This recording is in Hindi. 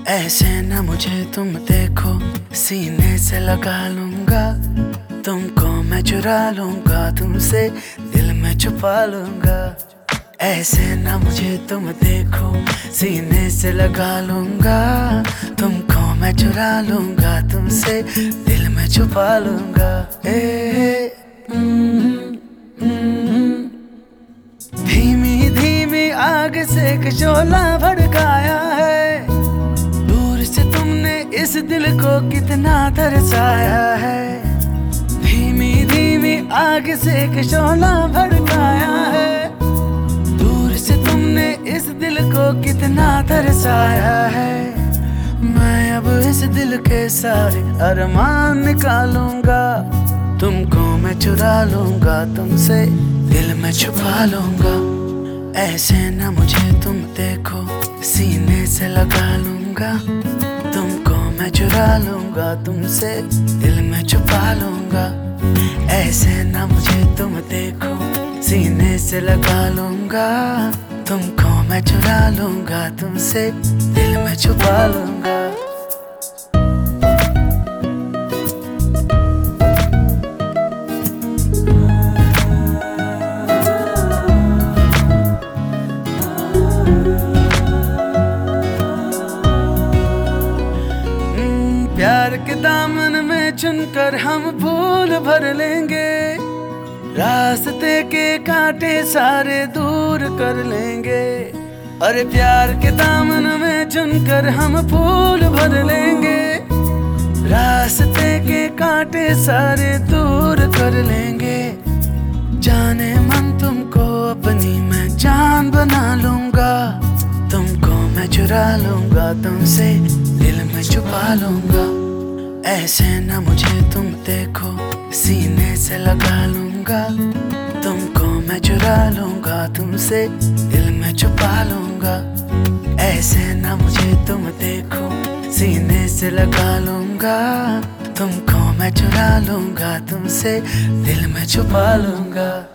ऐसे न मुझे तुम देखो, सीने से लगा लूंगा। तुमको मैं चुरा लूंगा, तुमसे दिल में छुपा लूंगा। ऐसे न मुझे तुम देखो, सीने से लगा लूंगा। तुमको मैं चुरा लूंगा, तुमसे दिल में छुपा लूंगा। धीमी धीमी आग से एक शोला भड़काया है। दूर से तुमने इस दिल को कितना तरसाया है। धीमी धीमी आग से एक शोला भड़काया है। दूर से तुमने इस दिल को कितना तरसाया है। मैं अब इस दिल के सारे अरमान निकालूंगा। तुमको मैं चुरा लूंगा, तुमसे दिल में छुपा लूंगा। ऐसे न मुझे तुम देखो, सीने से लगा लूंगा। तुमको मैं चुरा लूंगा, तुमसे दिल में छुपा लूंगा। ऐसे न मुझे तुम देखो, सीने से लगा लूंगा। तुमको मैं चुरा लूंगा, तुमसे दिल में छुपा लूंगा। प्यार के दामन में चुनकर हम फूल भर लेंगे। रास्ते के कांटे सारे दूर कर लेंगे। अरे प्यार के दामन में चुनकर हम फूल भर लेंगे। रास्ते के कांटे सारे दूर कर लेंगे। जाने मन तुमको अपनी मैं जान बना लूंगा। तुमको मैं चुरा लूंगा, तुमसे दिल में छुपा लूंगा। ऐसे न मुझे तुम देखो, सीने से लगा लूंगा। तुमको मैं चुरा लूंगा, तुमसे दिल में छुपा लूंगा। ऐसे न मुझे तुम देखो, सीने से लगा लूंगा। तुमको मैं चुरा लूंगा, तुमसे दिल में छुपा लूंगा।